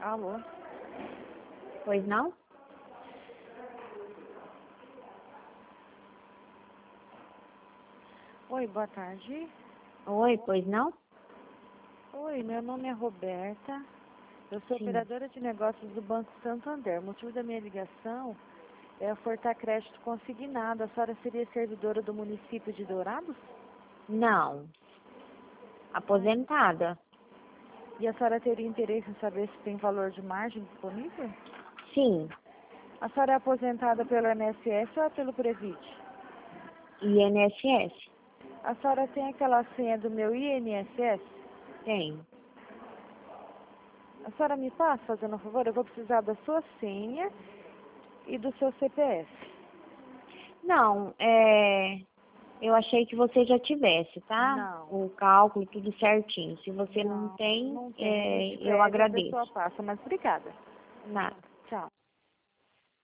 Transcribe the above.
Alô? Pois não? Oi, boa tarde. Oi, pois não? Oi, meu nome é Roberta. Eu sou Sim. operadora de negócios do Banco Santander. O motivo da minha ligação é ofertar crédito consignado. A senhora seria servidora do município de Dourados? Não. Aposentada? E a senhora teria interesse em saber se tem valor de margem disponível? Sim. A senhora é aposentada pelo INSS ou pelo Previd? INSS? A senhora tem aquela senha do meu INSS? Tem. A senhora me passa, fazendo um favor? Eu vou precisar da sua senha e do seu CPF. Não, eu achei que você já tivesse, tá? Não. O cálculo, tudo certinho. Se você não Não, tem, não tem. A gente eu pede, a agradeço. pessoa passa, mas obrigada. Nada. Tchau.